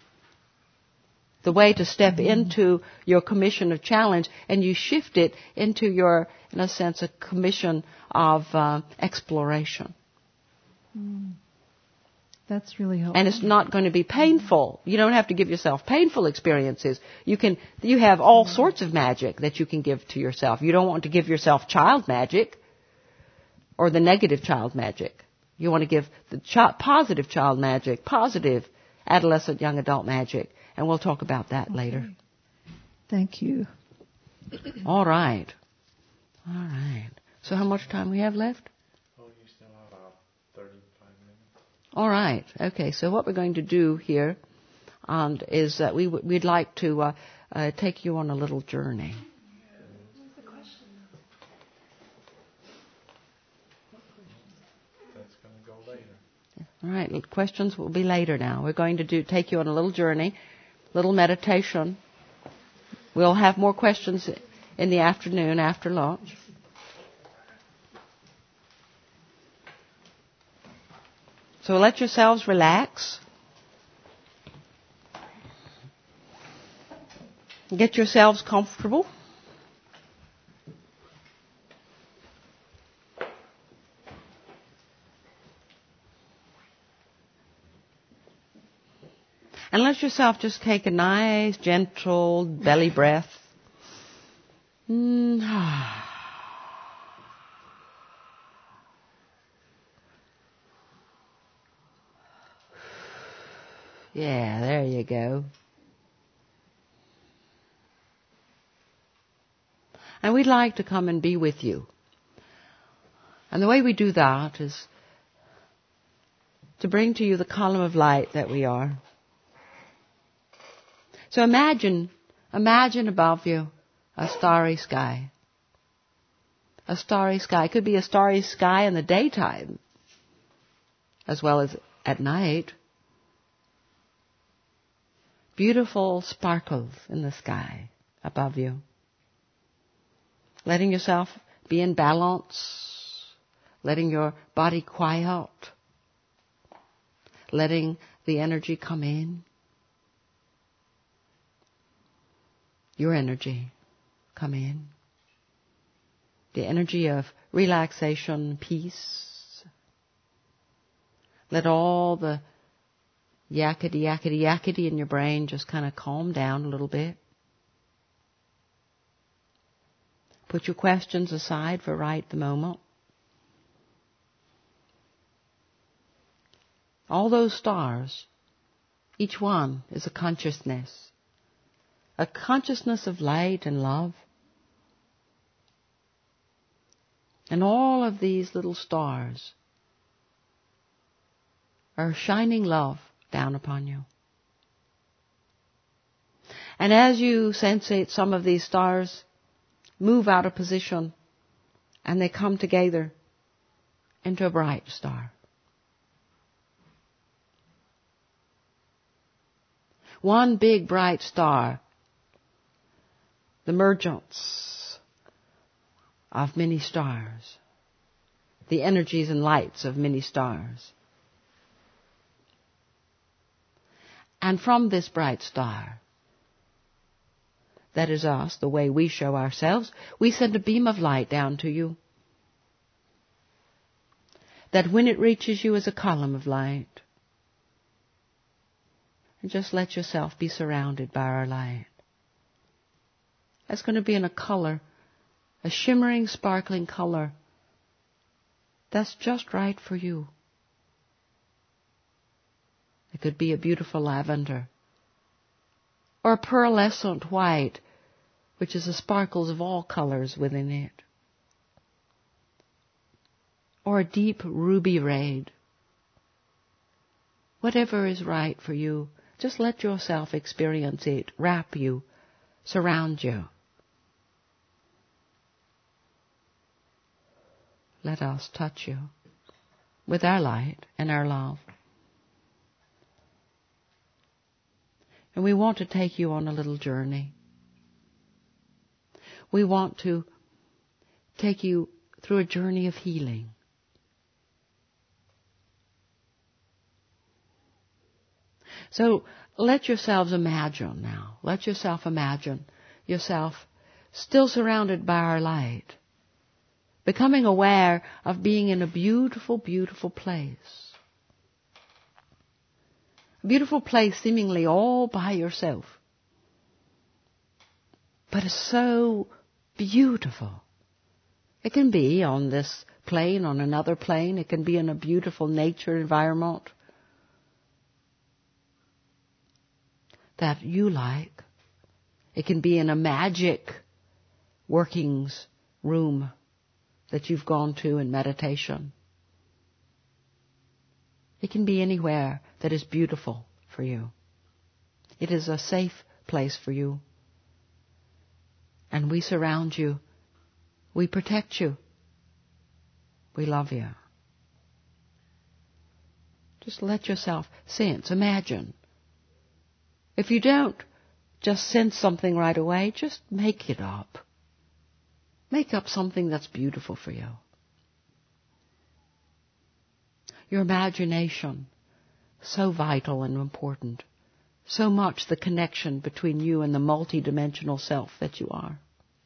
The way to step mm-hmm. into your commission of challenge and you shift it into your, in a sense, a commission of uh, exploration. Mm. That's really helpful. And it's not going to be painful. You don't have to give yourself painful experiences. You can, you have all mm. sorts of magic that you can give to yourself. You don't want to give yourself child magic or the negative child magic. You want to give the ch- positive child magic, positive adolescent young adult magic. And we'll talk about that okay. later. Thank you. All right. All right. So how much time we have left? Oh, you still have about thirty-five minutes. All right. Okay. So what we're going to do here and is that we w- we'd like to uh, uh, take you on a little journey. That's going to go later. All right. Questions will be later now. We're going to do take you on a little journey, little meditation. We'll have more questions in the afternoon after lunch. So let yourselves relax. Get yourselves comfortable. And let yourself just take a nice, gentle belly breath. Mm. Yeah, there you go. And we'd like to come and be with you. And the way we do that is to bring to you the column of light that we are. So imagine, imagine above you a starry sky. A starry sky. It could be a starry sky in the daytime as well as at night. Beautiful sparkles in the sky above you. Letting yourself be in balance. Letting your body quiet. Letting the energy come in. Your energy come in. The energy of relaxation, peace. Let all the yakety, yakety, yakety in your brain just kind of calm down a little bit. Put your questions aside for right the moment. All those stars, each one is a consciousness. A consciousness of light and love. And all of these little stars are shining love down upon you. And as you sensate some of these stars move out of position and they come together into a bright star. One big bright star. The emergence of many stars. The energies and lights of many stars. And from this bright star, that is us, the way we show ourselves, we send a beam of light down to you. That when it reaches you is a column of light. And just let yourself be surrounded by our light. That's going to be in a color, a shimmering, sparkling color. That's just right for you. It could be a beautiful lavender. Or a pearlescent white, which is the sparkles of all colors within it. Or a deep ruby red. Whatever is right for you, just let yourself experience it, wrap you, surround you. Let us touch you with our light and our love. And we want to take you on a little journey. We want to take you through a journey of healing. So let yourselves imagine now. Let yourself imagine yourself still surrounded by our light. Becoming aware of being in a beautiful, beautiful place. A beautiful place seemingly all by yourself. But it's so beautiful. It can be on this plane, on another plane. It can be in a beautiful nature environment that you like. It can be in a magic workings room that you've gone to in meditation. It can be anywhere that is beautiful for you. It is a safe place for you. And we surround you. We protect you. We love you. Just let yourself sense, imagine. If you don't just sense something right away, just make it up. Make up something that's beautiful for you. Your imagination, so vital and important. So much the connection between you and the multidimensional self that you are.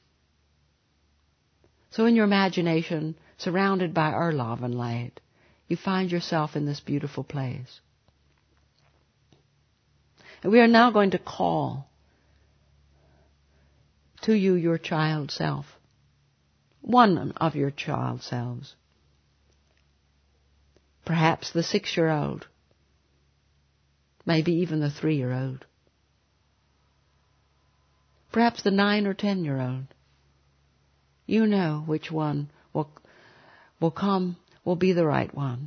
So in your imagination, surrounded by our love and light, you find yourself in this beautiful place. And we are now going to call to you your child self. One of your child selves. Perhaps the six-year-old. Maybe even the three-year-old. Perhaps the nine or ten-year-old. You know which one will, will come, will be the right one.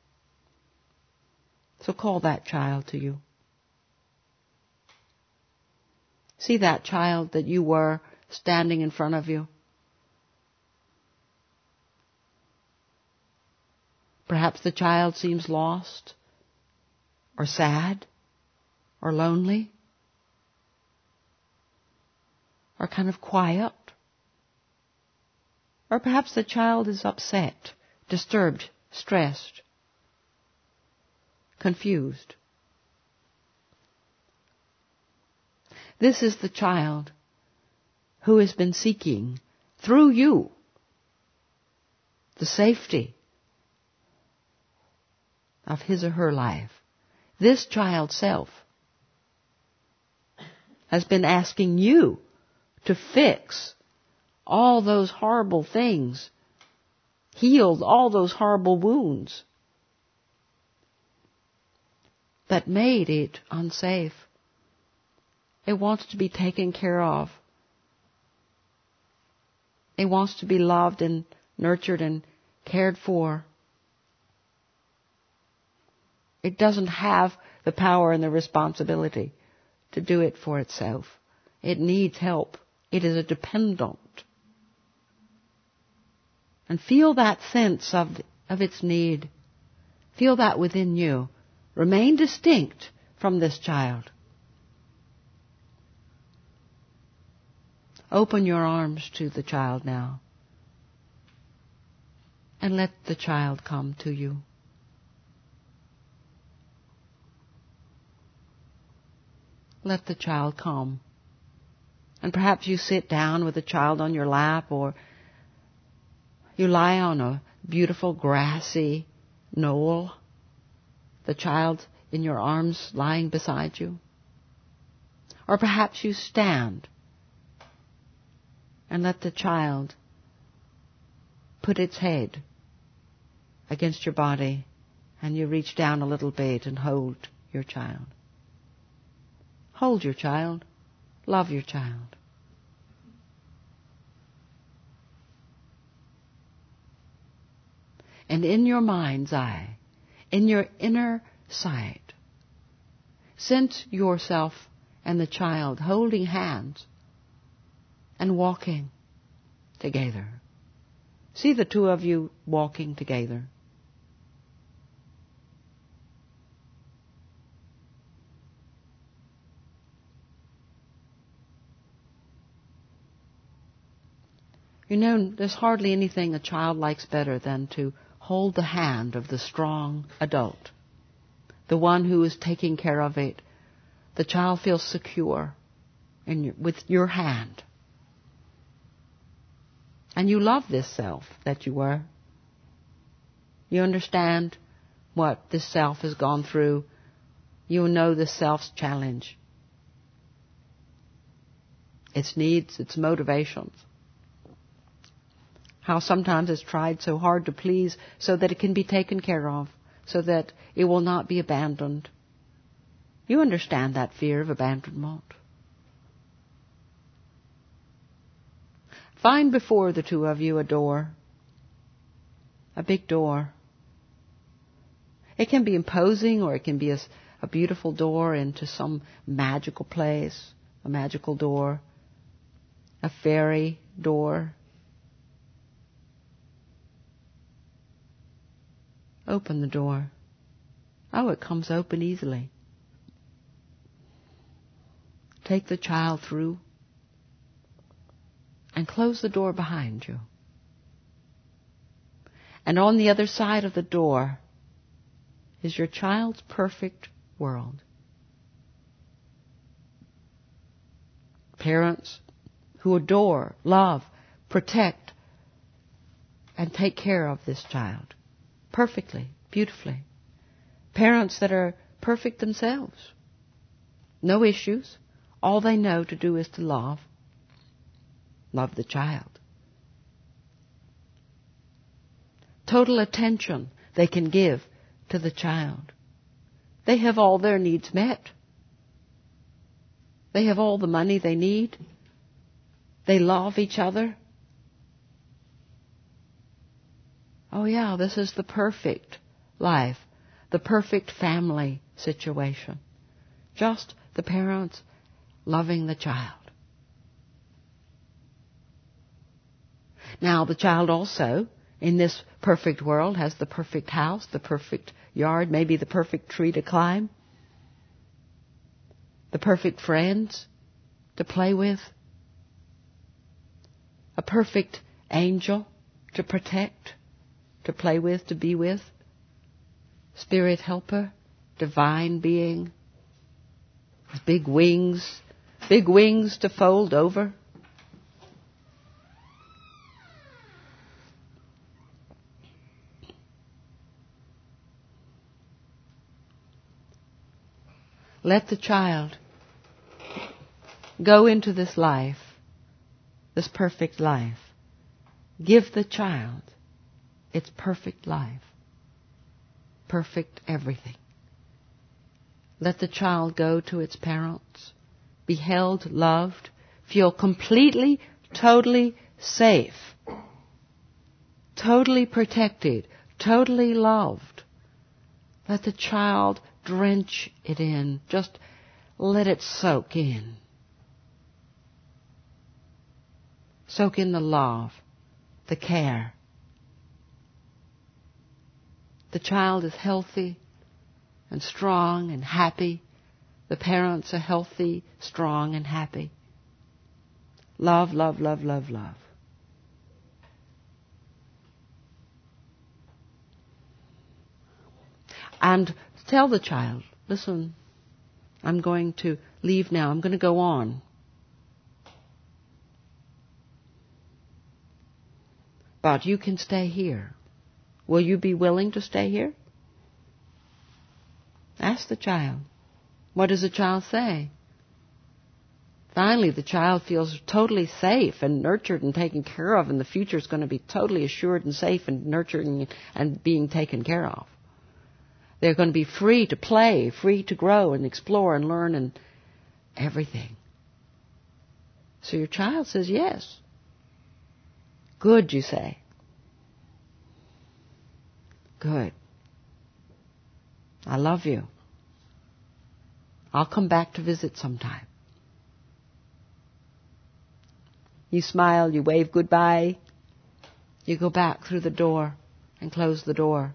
So call that child to you. See that child that you were standing in front of you. Perhaps the child seems lost, or sad, or lonely, or kind of quiet. Or perhaps the child is upset, disturbed, stressed, confused. This is the child who has been seeking, through you, the safety of his or her life. This child self has been asking you to fix all those horrible things, heal all those horrible wounds that made it unsafe. It wants to be taken care of. It wants to be loved and nurtured and cared for. It doesn't have the power and the responsibility to do it for itself. It needs help. It is a dependent. And feel that sense of, of its need. Feel that within you. Remain distinct from this child. Open your arms to the child now. And let the child come to you. Let the child come. And perhaps you sit down with the child on your lap, or you lie on a beautiful grassy knoll, the child in your arms lying beside you. Or perhaps you stand and let the child put its head against your body, and you reach down a little bit and hold your child. Hold your child. Love your child. And in your mind's eye, in your inner sight, sense yourself and the child holding hands and walking together. See the two of you walking together. You know, there's hardly anything a child likes better than to hold the hand of the strong adult, the one who is taking care of it. The child feels secure in your, with your hand. And you love this self that you were. You understand what this self has gone through. You know the self's challenge, its needs, its motivations. How sometimes it's tried so hard to please so that it can be taken care of, so that it will not be abandoned. You understand that fear of abandonment. Find before the two of you a door, a big door. It can be imposing, or it can be a, a beautiful door into some magical place, a magical door, a fairy door. Open the door. Oh, it comes open easily. Take the child through and close the door behind you. And on the other side of the door is your child's perfect world. Parents who adore, love, protect, and take care of this child perfectly, beautifully. Parents that are perfect themselves. No issues. All they know to do is to love. Love the child. Total attention they can give to the child. They have all their needs met. They have all the money they need. They love each other. Oh yeah, this is the perfect life, the perfect family situation. Just the parents loving the child. Now the child also, in this perfect world, has the perfect house, the perfect yard, maybe the perfect tree to climb, the perfect friends to play with, a perfect angel to protect, to play with, to be with, spirit helper, divine being, with big wings, big wings to fold over. Let the child go into this life, this perfect life. Give the child its perfect life, perfect everything. Let the child go to its parents, be held, loved, feel completely, totally safe, totally protected, totally loved. Let the child drench it in. Just let it soak in. Soak in the love, the care. The child is healthy and strong and happy. The parents are healthy, strong, and happy. Love, love, love, love, love. And tell the child, listen, I'm going to leave now. I'm going to go on. But you can stay here. Will you be willing to stay here? Ask the child. What does the child say? Finally, the child feels totally safe and nurtured and taken care of, and the future is going to be totally assured and safe and nurturing and being taken care of. They're going to be free to play, free to grow and explore and learn and everything. So your child says yes. Good, you say. Good. I love you. I'll come back to visit sometime. You smile, you wave goodbye. You go back through the door and close the door.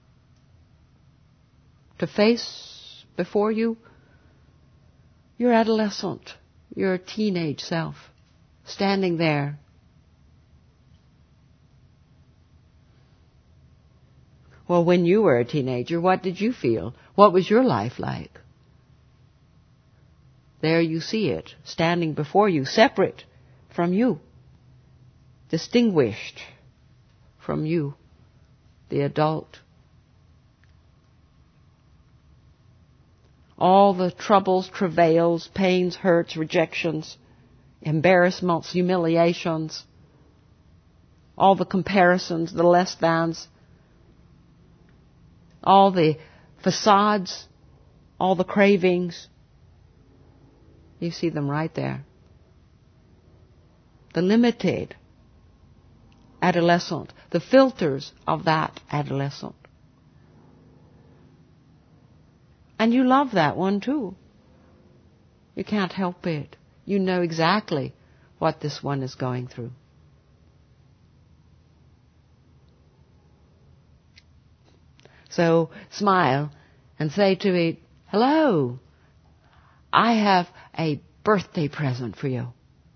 To face before you your adolescent, your teenage self, standing there. Well, when you were a teenager, what did you feel? What was your life like? There you see it, standing before you, separate from you, distinguished from you, the adult. All the troubles, travails, pains, hurts, rejections, embarrassments, humiliations, all the comparisons, the less thans, all the facades, all the cravings. You see them right there. The limited adolescent, the filters of that adolescent. And you love that one too. You can't help it. You know exactly what this one is going through. So smile and say to it, hello, I have a birthday present for you.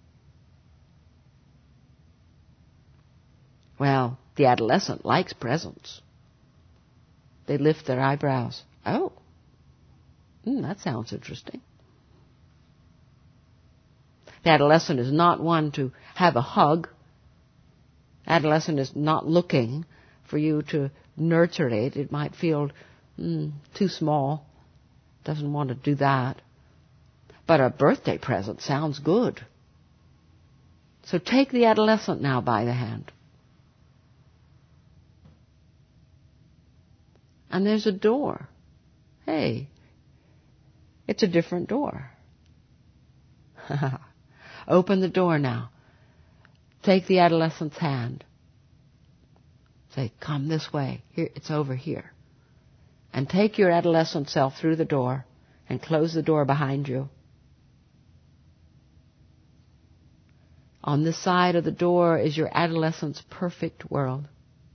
Well, the adolescent likes presents. They lift their eyebrows. Oh, mm, that sounds interesting. The adolescent is not one to have a hug. Adolescent is not looking for you to nurture it. It might feel mm, too small. Doesn't want to do that. But a birthday present sounds good. So take the adolescent now by the hand. And there's a door. Hey, it's a different door. Open the door now. Take the adolescent's hand. Say, come this way. Here, it's over here. And take your adolescent self through the door and close the door behind you. On this side of the door is your adolescent's perfect world.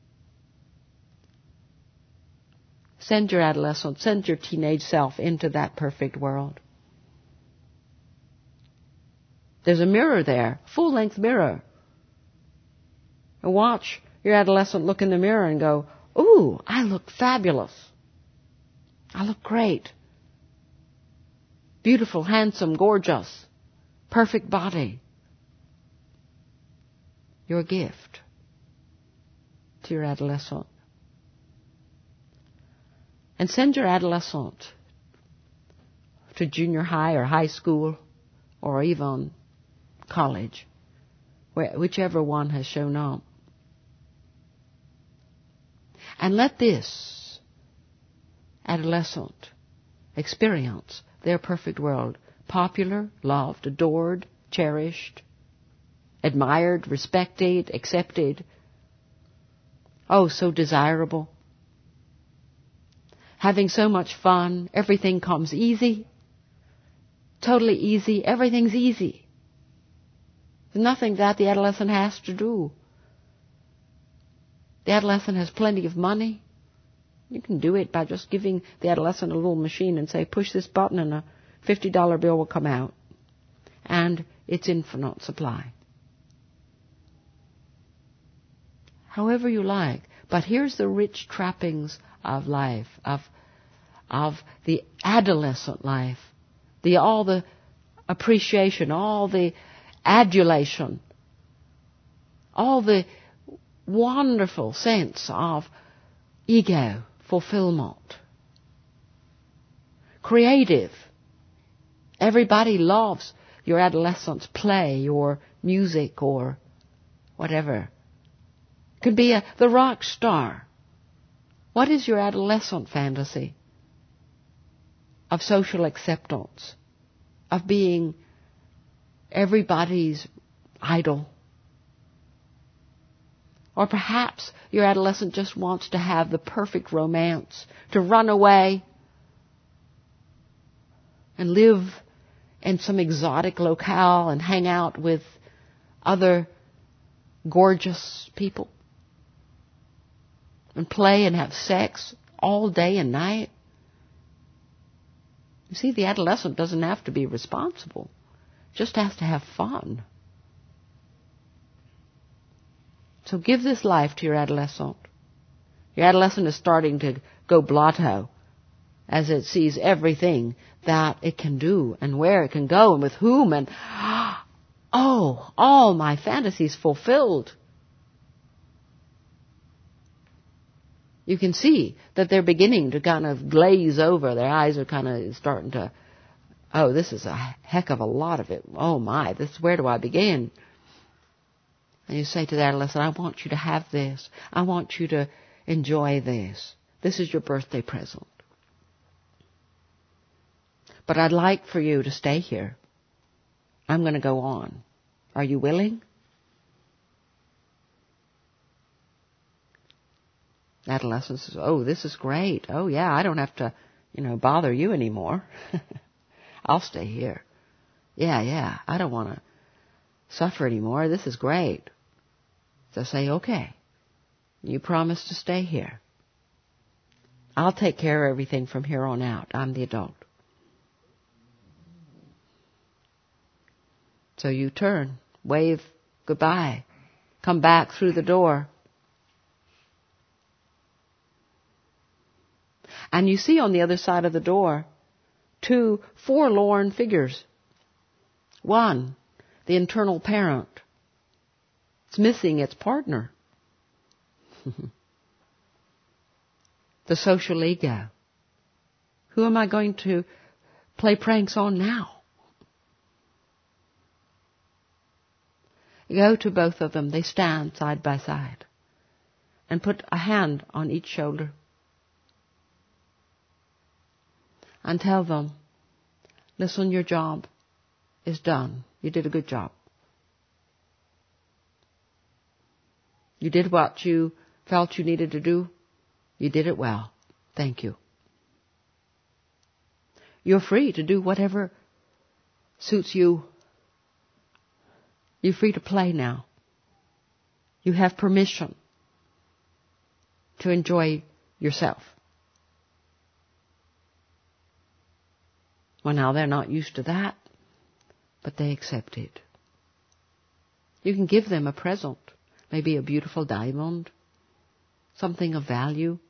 Send your adolescent, send your teenage self into that perfect world. There's a mirror there, full-length mirror. And watch your adolescent look in the mirror and go, ooh, I look fabulous. I look great. Beautiful, handsome, gorgeous, perfect body. Your gift to your adolescent. And send your adolescent to junior high or high school or even college, whichever one has shown up. And let this adolescent experience their perfect world. Popular, loved, adored, cherished, admired, respected, accepted. Oh, so desirable. Having so much fun. Everything comes easy. Totally easy. Everything's easy. There's nothing that the adolescent has to do. The adolescent has plenty of money. You can do it by just giving the adolescent a little machine and say, push this button and a fifty dollar bill will come out. And it's infinite supply. However you like. But here's the rich trappings of life, of, of the adolescent life. The, all the appreciation, all the adulation, all the wonderful sense of ego fulfillment. Creative. Everybody loves your adolescent's play or music or whatever. Could be a, the rock star. What is your adolescent fantasy? Of social acceptance. Of being everybody's idol. Or perhaps your adolescent just wants to have the perfect romance. To run away and live in some exotic locale and hang out with other gorgeous people. And play and have sex all day and night. You see, the adolescent doesn't have to be responsible. Just has to have fun. So give this life to your adolescent. Your adolescent is starting to go blotto as it sees everything that it can do and where it can go and with whom and, oh, all my fantasies fulfilled. You can see that they're beginning to kind of glaze over. Their eyes are kind of starting to, oh, this is a heck of a lot of it. Oh my, this, where do I begin? And you say to the adolescent, I want you to have this. I want you to enjoy this. This is your birthday present. But I'd like for you to stay here. I'm going to go on. Are you willing? Adolescence says, oh, this is great. Oh, yeah, I don't have to, you know, bother you anymore. I'll stay here. Yeah, yeah, I don't want to suffer anymore. This is great. So say, okay, you promise to stay here. I'll take care of everything from here on out. I'm the adult. So you turn, wave goodbye, come back through the door. And you see on the other side of the door two forlorn figures. One, the internal parent. It's missing its partner. The social ego. Who am I going to play pranks on now? You go to both of them. They stand side by side. And put a hand on each shoulder. And tell them, listen, your job is done. You did a good job. You did what you felt you needed to do. You did it well. Thank you. You're free to do whatever suits you. You're free to play now. You have permission to enjoy yourself. Well, now they're not used to that, but they accept it. You can give them a present, maybe a beautiful diamond, something of value,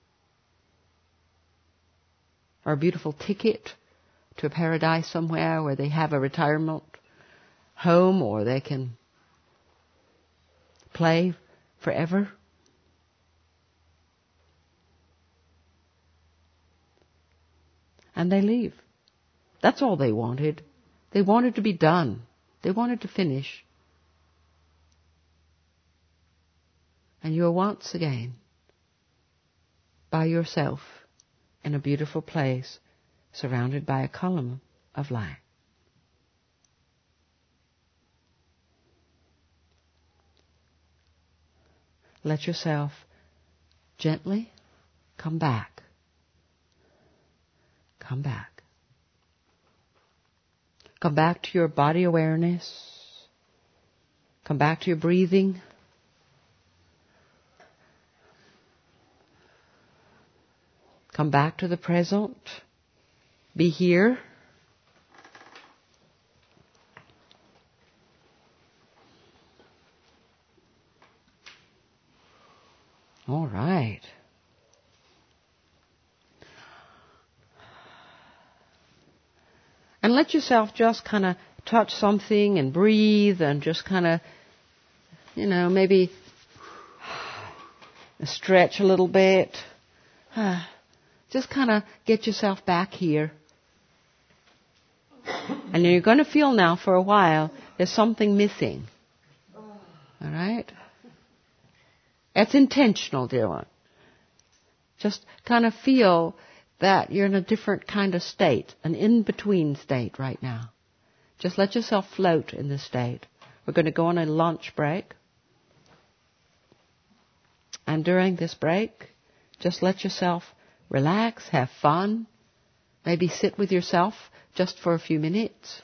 or a beautiful ticket to a paradise somewhere where they have a retirement home, or they can play forever. And they leave. That's all they wanted. They wanted to be done. They wanted to finish. And you're once again by yourself in a beautiful place surrounded by a column of light. Let yourself gently come back. Come back. Come back to your body awareness. Come back to your breathing. Come back to the present. Be here. All right. And let yourself just kind of touch something and breathe and just kind of, you know, maybe stretch a little bit. Just kind of get yourself back here. And you're going to feel now for a while there's something missing. All right? It's intentional, dear one. Just kind of feel that you're in a different kind of state, an in-between state right now. Just let yourself float in this state. We're going to go on a lunch break. And during this break, just let yourself relax, have fun. Maybe sit with yourself just for a few minutes.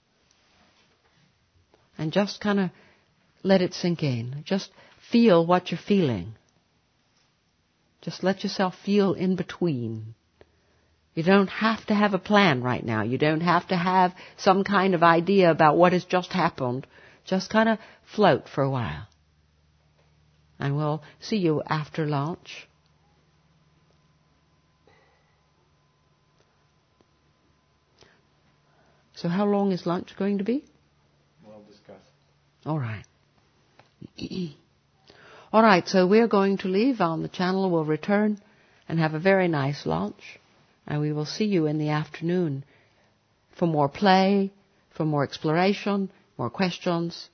And just kind of let it sink in. Just feel what you're feeling. Just let yourself feel in between. You don't have to have a plan right now. You don't have to have some kind of idea about what has just happened. Just kind of float for a while. And we'll see you after lunch. So how long is lunch going to be? We'll discuss. All right. All right, so we're going to leave on the channel. We'll return and have a very nice lunch. And we will see you in the afternoon for more play, for more exploration, more questions,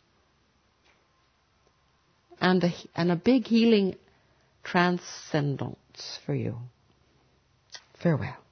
and a, and a big healing transcendence for you. Farewell.